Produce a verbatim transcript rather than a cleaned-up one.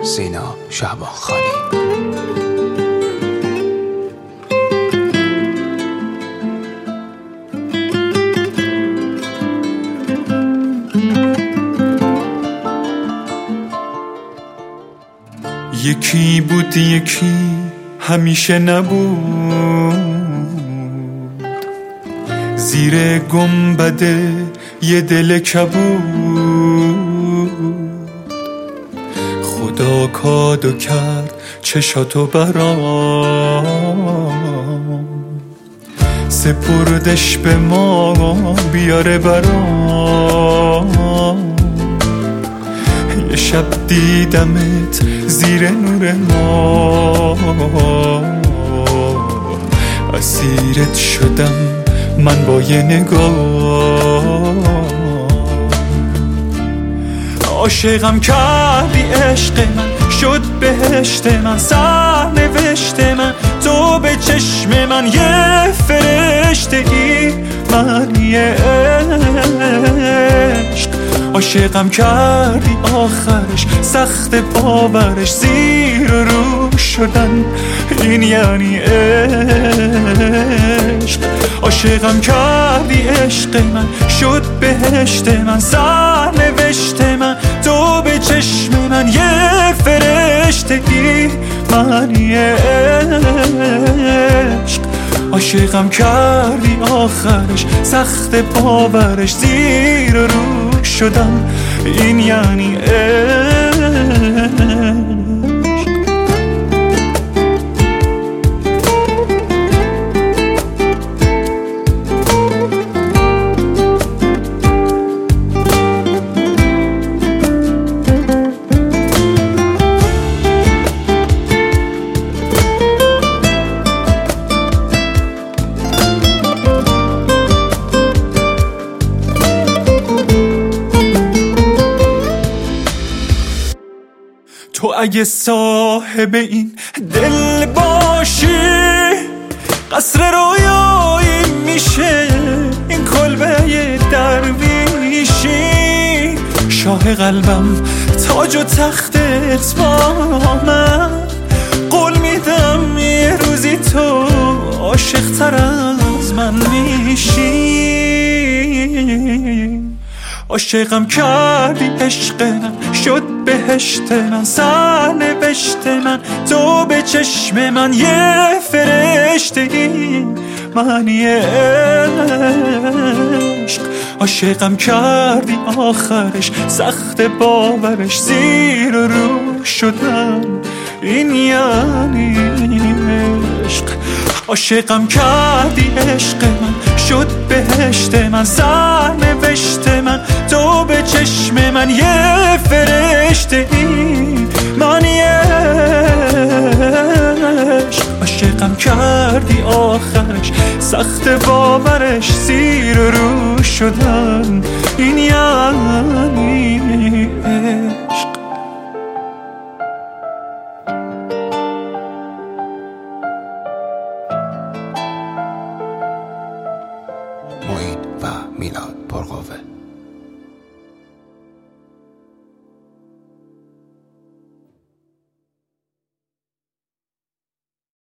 سینا شعبانخانی. یکی بود یکی همیشه نبود، زیر گنبده یه دل کبود. خدا کادو کرد چشاتو برام، سپردش به ما بیاره برام. یه شب دیدمت زیر نور ما، اسیرت شدم من با یه نگاه. عاشقم کردی عشق من، شد بهشت من، سرنوشت من. تو به چشم من یه فرشته ای، من یه عشق. عاشقم کردی آخرش سخت باورش، زیر و رو شدن این یعنی عشق. عاشقم کردی عشق من، شد بهشت من، سرنوشت من. تو به چشم من یه فرشته ای، من یه عشق. عاشقم کردی آخرش سخت باورش، زیر و رو شدم این یعنی عشق. تو اگه صاحب این دل باشی، قصر رویایی میشه این کلبه درویشی. شاه قلبم تاج و تختت با من، قول میدم یه روزی تو عاشق تر از من میشی. عاشقم کردی عشق من، شد بهشت من، سرنوشت من. تو به چشم من یه فرشته ای، من یه عشق. عاشقم کردی آخرش سخت باورش، زیر و رو شدن این یعنی عشق. عاشقم کردی عشق من، شد بهشت من، سرنوشت من. تو به چشم من یه فرشته ای، من یه عشق. عاشقم کردی آخرش سخت باورش، زیر و رو شدن این یعنی عشق. معین و میلاد پرقوه.